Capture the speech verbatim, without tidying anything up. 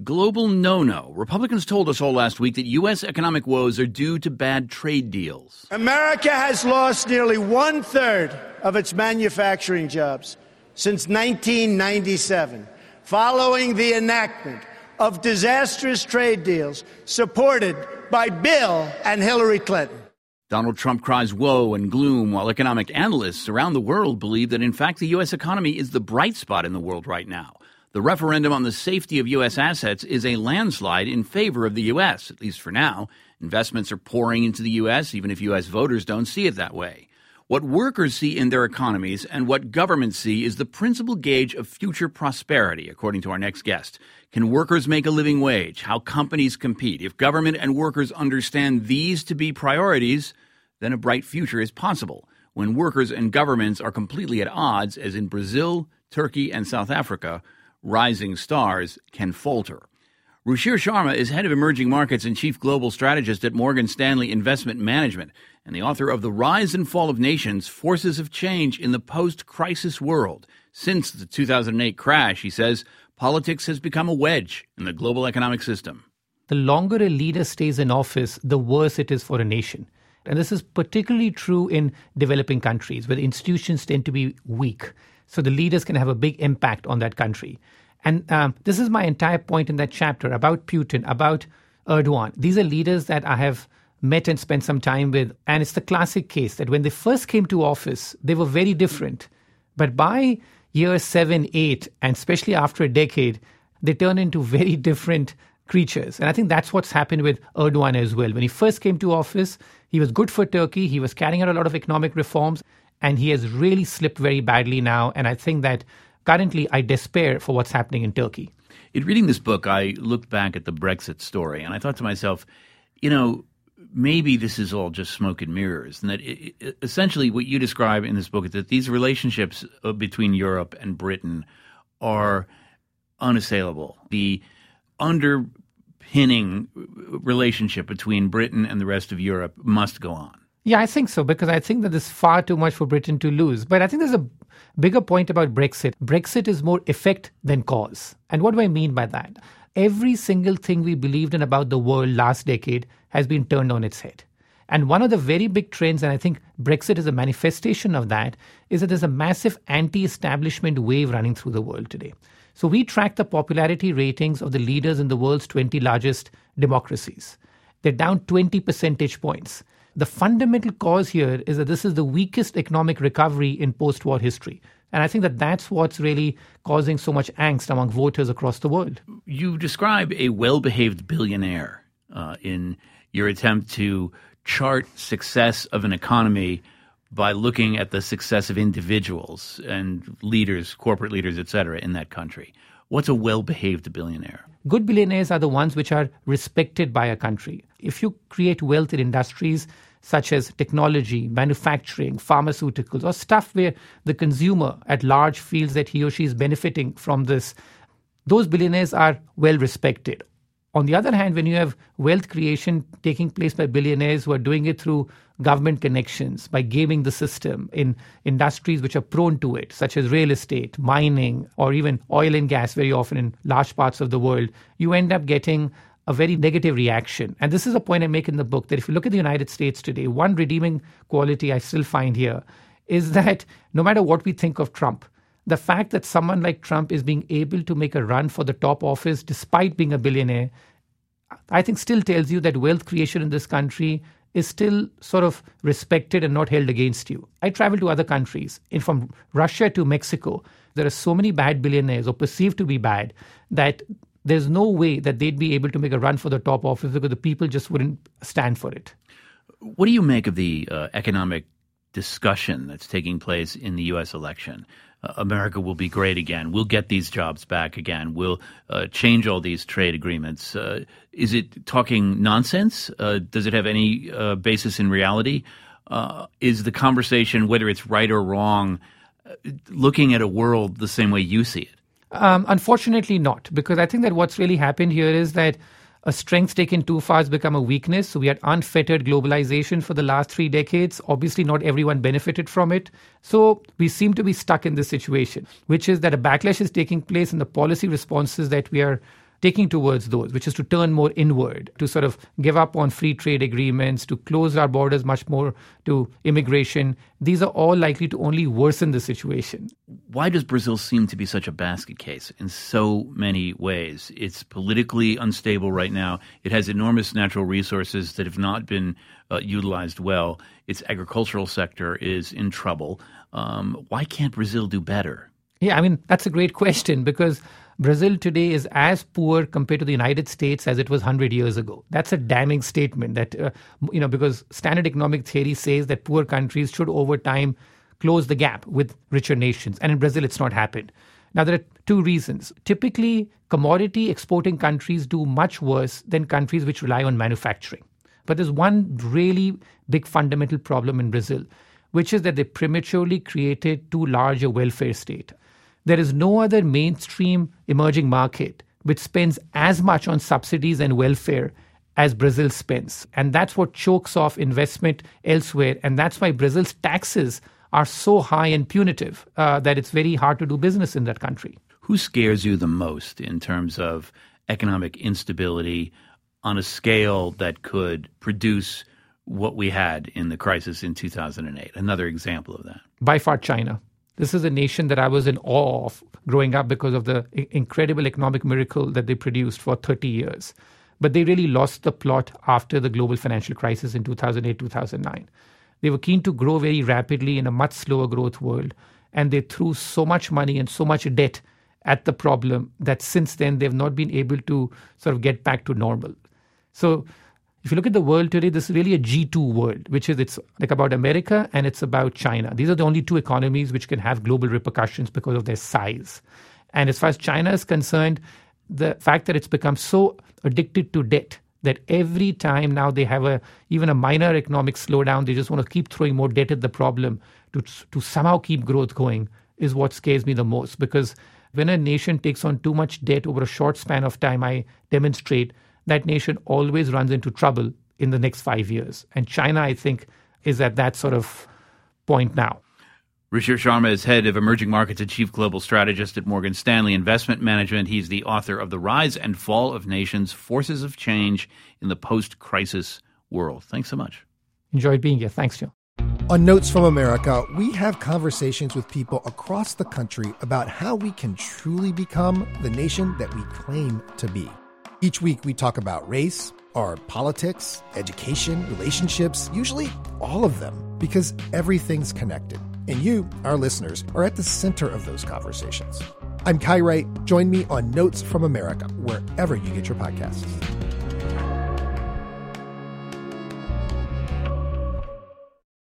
Global no-no. Republicans told us all last week that U S economic woes are due to bad trade deals. America has lost nearly one-third of its manufacturing jobs since nineteen ninety-seven, following the enactment of disastrous trade deals supported by Bill and Hillary Clinton. Donald Trump cries woe and gloom, while economic analysts around the world believe that, in fact, the U S economy is the bright spot in the world right now. The referendum on the safety of U S assets is a landslide in favor of the U S, at least for now. Investments are pouring into the U S, even if U S voters don't see it that way. What workers see in their economies and what governments see is the principal gauge of future prosperity, according to our next guest. Can workers make a living wage? How companies compete? If government and workers understand these to be priorities, then a bright future is possible. When workers and governments are completely at odds, as in Brazil, Turkey, and South Africa, rising stars can falter. Ruchir Sharma is head of emerging markets and chief global strategist at Morgan Stanley Investment Management and the author of The Rise and Fall of Nations, Forces of Change in the Post-Crisis World. Since the two thousand eight crash, he says, politics has become a wedge in the global economic system. The longer a leader stays in office, the worse it is for a nation. And this is particularly true in developing countries where the institutions tend to be weak. So the leaders can have a big impact on that country. And um, this is my entire point in that chapter about Putin, about Erdogan. These are leaders that I have met and spent some time with. And it's the classic case that when they first came to office, they were very different. But by year seven, eight, and especially after a decade, they turn into very different creatures. And I think that's what's happened with Erdogan as well. When he first came to office, he was good for Turkey. He was carrying out a lot of economic reforms. And he has really slipped very badly now. And I think that currently I despair for what's happening in Turkey. In reading this book, I looked back at the Brexit story and I thought to myself, you know, maybe this is all just smoke and mirrors. And that it, it, essentially what you describe in this book is that these relationships between Europe and Britain are unassailable. The underpinning relationship between Britain and the rest of Europe must go on. Yeah, I think so, because I think that there's far too much for Britain to lose. But I think there's a bigger point about Brexit. Brexit is more effect than cause. And what do I mean by that? Every single thing we believed in about the world last decade has been turned on its head. And one of the very big trends, and I think Brexit is a manifestation of that, is that there's a massive anti-establishment wave running through the world today. So we track the popularity ratings of the leaders in the world's twenty largest democracies. They're down twenty percentage points. The fundamental cause here is that this is the weakest economic recovery in post-war history. And I think that that's what's really causing so much angst among voters across the world. You describe a well-behaved billionaire uh, in your attempt to chart success of an economy by looking at the success of individuals and leaders, corporate leaders, et cetera, in that country. What's a well-behaved billionaire? Good billionaires are the ones which are respected by a country. If you create wealth in industries such as technology, manufacturing, pharmaceuticals, or stuff where the consumer at large feels that he or she is benefiting from this, those billionaires are well respected. On the other hand, when you have wealth creation taking place by billionaires who are doing it through government connections, by gaming the system in industries which are prone to it, such as real estate, mining, or even oil and gas very often in large parts of the world, you end up getting a very negative reaction. And this is a point I make in the book, that if you look at the United States today, one redeeming quality I still find here is that no matter what we think of Trump, the fact that someone like Trump is being able to make a run for the top office despite being a billionaire, I think still tells you that wealth creation in this country is still sort of respected and not held against you. I travel to other countries, and from Russia to Mexico, there are so many bad billionaires or perceived to be bad that there's no way that they'd be able to make a run for the top office because the people just wouldn't stand for it. What do you make of the uh, economic discussion that's taking place in the U S election? Uh, America will be great again. We'll get these jobs back again. We'll uh, change all these trade agreements. Uh, is it talking nonsense? Uh, does it have any uh, basis in reality? Uh, is the conversation, whether it's right or wrong, uh, looking at a world the same way you see it? Um, unfortunately not, because I think that what's really happened here is that a strength taken too far has become a weakness. So we had unfettered globalization for the last three decades. Obviously, not everyone benefited from it. So we seem to be stuck in this situation, which is that a backlash is taking place and the policy responses that we are taking towards those, which is to turn more inward, to sort of give up on free trade agreements, to close our borders much more to immigration, these are all likely to only worsen the situation. Why does Brazil seem to be such a basket case in so many ways? It's politically unstable right now. It has enormous natural resources that have not been uh, utilized well. Its agricultural sector is in trouble. Um, why can't Brazil do better? Yeah, I mean, that's a great question, because Brazil today is as poor compared to the United States as it was one hundred years ago. That's a damning statement that, uh, you know, because standard economic theory says that poor countries should over time close the gap with richer nations. And in Brazil, it's not happened. Now, there are two reasons. Typically, commodity exporting countries do much worse than countries which rely on manufacturing. But there's one really big fundamental problem in Brazil, which is that they prematurely created too large a welfare state. There is no other mainstream emerging market which spends as much on subsidies and welfare as Brazil spends. And that's what chokes off investment elsewhere. And that's why Brazil's taxes are so high and punitive uh, that it's very hard to do business in that country. Who scares you the most in terms of economic instability on a scale that could produce what we had in the crisis in two thousand eight? Another example of that. By far, China. This is a nation that I was in awe of growing up because of the incredible economic miracle that they produced for thirty years. But they really lost the plot after the global financial crisis in two thousand eight, two thousand nine. They were keen to grow very rapidly in a much slower growth world, and they threw so much money and so much debt at the problem that since then they've not been able to sort of get back to normal. So if you look at the world today, this is really a G two world, which is it's like about America and it's about China. These are the only two economies which can have global repercussions because of their size. And as far as China is concerned, the fact that it's become so addicted to debt that every time now they have a even a minor economic slowdown, they just want to keep throwing more debt at the problem to, to somehow keep growth going is what scares me the most. Because when a nation takes on too much debt over a short span of time, I demonstrate that nation always runs into trouble in the next five years. And China, I think, is at that sort of point now. Ruchir Sharma is head of emerging markets and chief global strategist at Morgan Stanley Investment Management. He's the author of The Rise and Fall of Nations, Forces of Change in the Post-Crisis World. Thanks so much. Enjoyed being here. Thanks, Joe. On Notes from America, we have conversations with people across the country about how we can truly become the nation that we claim to be. Each week, we talk about race, our politics, education, relationships, usually all of them, because everything's connected. And you, our listeners, are at the center of those conversations. I'm Kai Wright. Join me on Notes from America, wherever you get your podcasts.